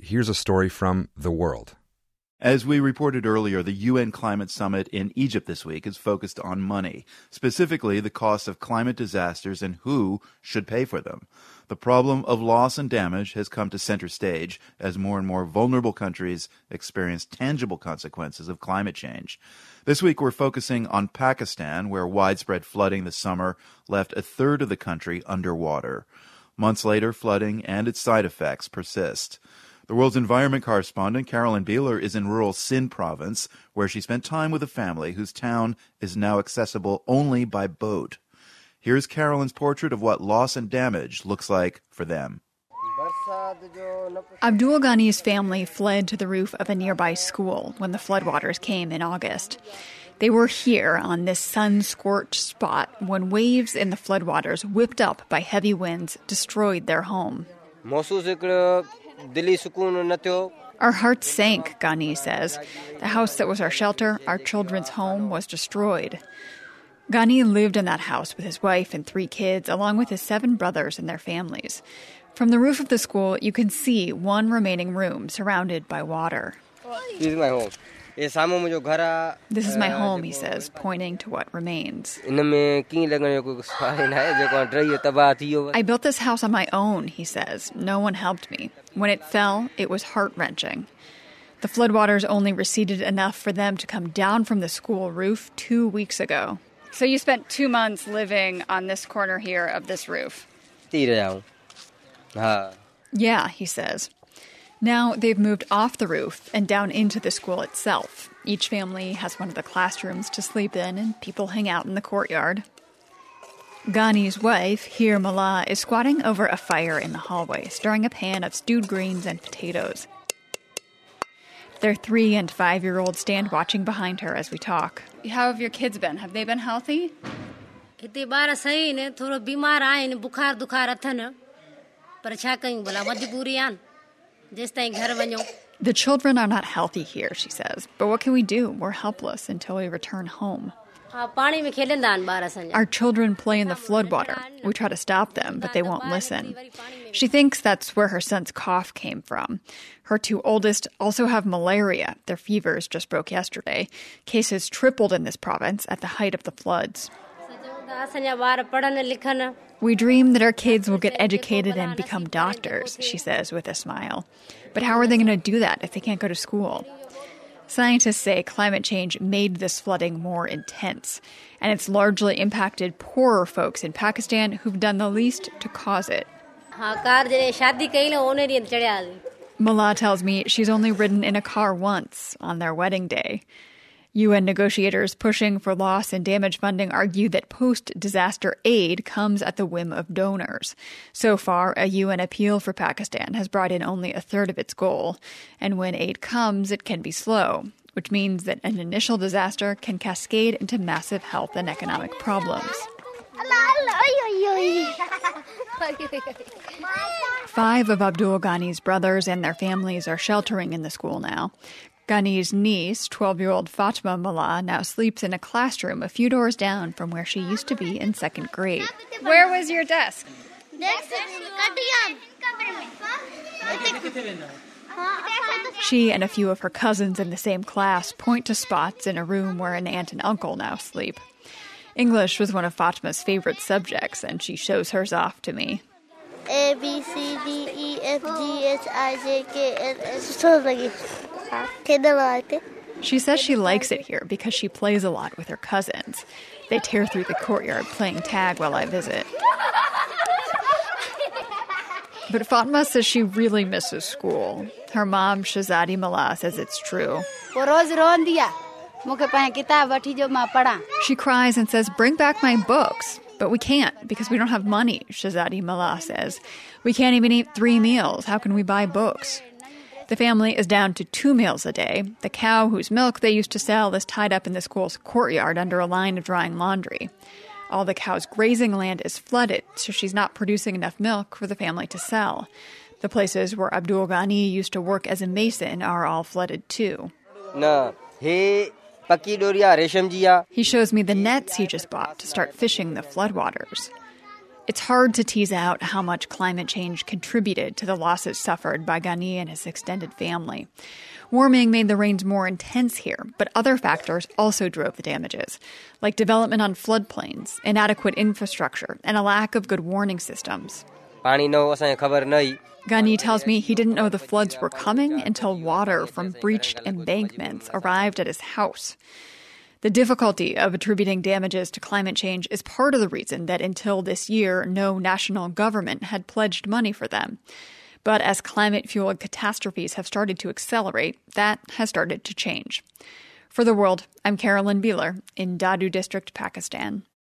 here's a story from The World. As we reported earlier, the UN Climate Summit in Egypt this week is focused on money, specifically the cost of climate disasters and who should pay for them. The problem of loss and damage has come to center stage as more and more vulnerable countries experience tangible consequences of climate change. This week we're focusing on Pakistan, where widespread flooding this summer left a third of the country underwater. Months later, flooding and its side effects persist. The World's environment correspondent, Carolyn Beeler, is in rural Sindh province, where she spent time with a family whose town is now accessible only by boat. Here's Carolyn's portrait of what loss and damage looks like for them. Abdul Ghani's family fled to the roof of a nearby school when the floodwaters came in August. They were here on this sun-scorched spot when waves in the floodwaters, whipped up by heavy winds, destroyed their home. Our hearts sank, Ghani says. The house that was our shelter, our children's home, was destroyed. Ghani lived in that house with his wife and 3 kids, along with his 7 brothers and their families. From the roof of the school, you can see one remaining room surrounded by water. This is my home. This is my home, he says, pointing to what remains. I built this house on my own, he says. No one helped me. When it fell, it was heart-wrenching. The floodwaters only receded enough for them to come down from the school roof 2 weeks ago. So you spent 2 months living on this corner here of this roof? Yeah, he says. Now they've moved off the roof and down into the school itself. Each family has one of the classrooms to sleep in, and people hang out in the courtyard. Ghani's wife, Hir Mallah, is squatting over a fire in the hallway, stirring a pan of stewed greens and potatoes. Their 3- and 5-year-olds stand watching behind her as we talk. How have your kids been? Have they been healthy? The children are not healthy here, she says. But what can we do? We're helpless until we return home. Our children play in the floodwater. We try to stop them, but they won't listen. She thinks that's where her son's cough came from. Her 2 oldest also have malaria. Their fevers just broke yesterday. Cases tripled in this province at the height of the floods. We dream that our kids will get educated and become doctors, she says with a smile. But how are they going to do that if they can't go to school? Scientists say climate change made this flooding more intense, and it's largely impacted poorer folks in Pakistan who've done the least to cause it. Mallah tells me she's only ridden in a car once on their wedding day. UN negotiators pushing for loss and damage funding argue that post-disaster aid comes at the whim of donors. So far, a UN appeal for Pakistan has brought in only a third of its goal. And when aid comes, it can be slow, which means that an initial disaster can cascade into massive health and economic problems. 5 of Abdul Ghani's brothers and their families are sheltering in the school now. Ghani's niece, 12-year-old Fatma Mallah, now sleeps in a classroom a few doors down from where she used to be in 2nd grade. Where was your desk? She and a few of her cousins in the same class point to spots in a room where an aunt and uncle now sleep. English was one of Fatma's favorite subjects, and she shows hers off to me. A, B, C, D, E, F, G, H, I, J, K, L, M. She says she likes it here because she plays a lot with her cousins. They tear through the courtyard playing tag while I visit. But Fatma says she really misses school. Her mom, Shahzadi Mallah, says it's true. She cries and says, "Bring back my books." But we can't because we don't have money, Shahzadi Mallah says. We can't even eat 3 meals. How can we buy books? The family is down to 2 meals a day. The cow whose milk they used to sell is tied up in the school's courtyard under a line of drying laundry. All the cow's grazing land is flooded, so she's not producing enough milk for the family to sell. The places where Abdul Ghani used to work as a mason are all flooded too. He shows me the nets he just bought to start fishing the floodwaters. It's hard to tease out how much climate change contributed to the losses suffered by Ghani and his extended family. Warming made the rains more intense here, but other factors also drove the damages, like development on floodplains, inadequate infrastructure, and a lack of good warning systems. Ghani tells me he didn't know the floods were coming until water from breached embankments arrived at his house. The difficulty of attributing damages to climate change is part of the reason that until this year, no national government had pledged money for them. But as climate-fueled catastrophes have started to accelerate, that has started to change. For The World, I'm Carolyn Beeler in Dadu District, Pakistan.